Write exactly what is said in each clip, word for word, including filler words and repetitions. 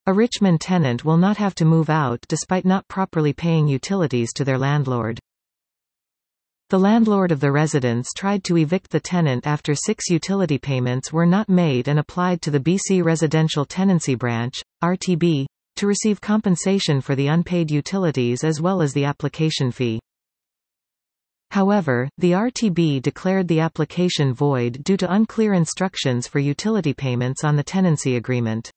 A Richmond tenant will not have to move out despite not properly paying utilities to their landlord. The landlord of the residence tried to evict the tenant after six utility payments were not made and applied to the B C Residential Tenancy Branch, R T B, to receive compensation for the unpaid utilities as well as the application fee. However, the R T B declared the application void due to unclear instructions for utility payments on the tenancy agreement.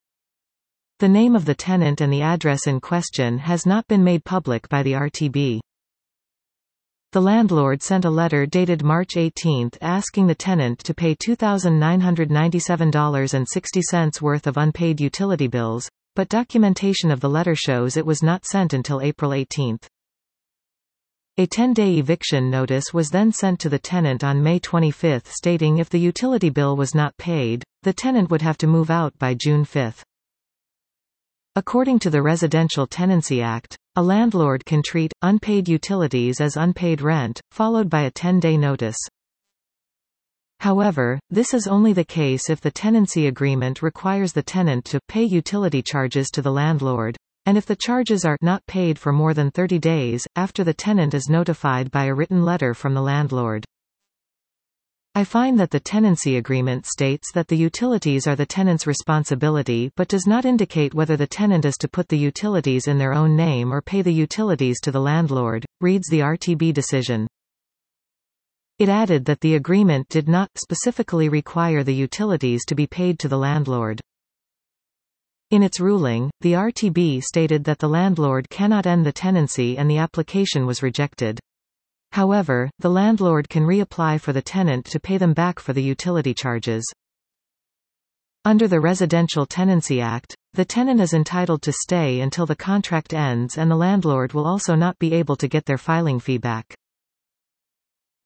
The name of the tenant and the address in question has not been made public by the R T B. The landlord sent a letter dated March eighteenth asking the tenant to pay two thousand nine hundred ninety-seven dollars and sixty cents worth of unpaid utility bills, but documentation of the letter shows it was not sent until April eighteenth. A ten-day eviction notice was then sent to the tenant on May twenty-fifth stating if the utility bill was not paid, the tenant would have to move out by June fifth. According to the Residential Tenancy Act, a landlord can treat unpaid utilities as unpaid rent, followed by a ten-day notice. However, this is only the case if the tenancy agreement requires the tenant to pay utility charges to the landlord, and if the charges are not paid for more than thirty days, after the tenant is notified by a written letter from the landlord. I find that the tenancy agreement states that the utilities are the tenant's responsibility but does not indicate whether the tenant is to put the utilities in their own name or pay the utilities to the landlord, reads the R T B decision. It added that the agreement did not specifically require the utilities to be paid to the landlord. In its ruling, the R T B stated that the landlord cannot end the tenancy and the application was rejected. However, the landlord can reapply for the tenant to pay them back for the utility charges. Under the Residential Tenancy Act, the tenant is entitled to stay until the contract ends and the landlord will also not be able to get their filing fee back.